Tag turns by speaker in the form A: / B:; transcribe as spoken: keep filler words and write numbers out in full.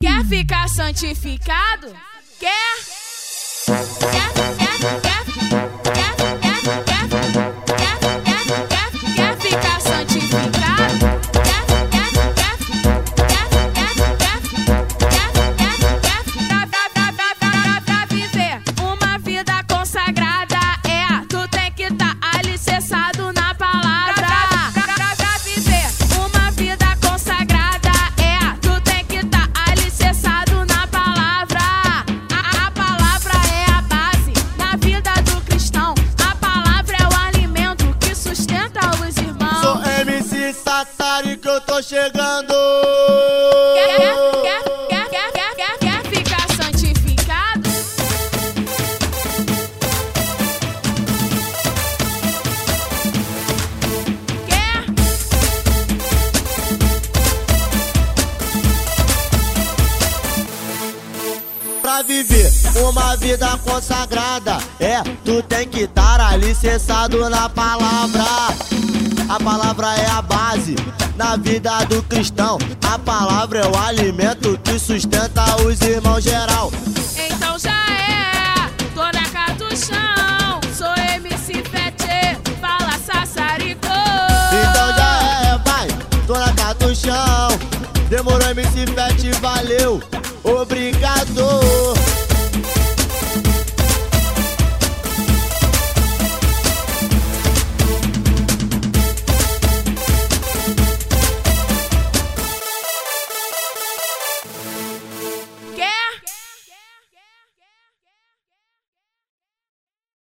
A: Quer ficar santificado? Quer? Quer, quer, quer, quer, quer, quer, quer, quer, quer, quer ficar santificado? Quer, quer, quer, quer, quer, quer, quer, quer, quer, pra, pra, pra, pra, pra, pra viver uma vida consagrada, é, tu tem que tá alicerçado na palavra. Pra, pra, pra, pra viver uma vida consagrada, é, tu tem que tá alicerçado na palavra. A, a palavra é a base na vida do cristão. A palavra é o alimento que sustenta os irmãos.
B: Sou M C Sassari que eu tô chegando.
A: Quer, quer, quer, quer, quer, quer, quer ficar santificado? Quer?
B: Pra viver uma vida consagrada, é, tu tem que estar alicerçado na palavra. A palavra é a base na vida do cristão. A palavra é o alimento que sustenta os irmãos geral.
A: Então já é, tô na casa do chão. Sou M C Fete, fala Sassaricô.
B: Então já é, vai, tô na casa do chão. Demorou, M C Fete, valeu, obrigado.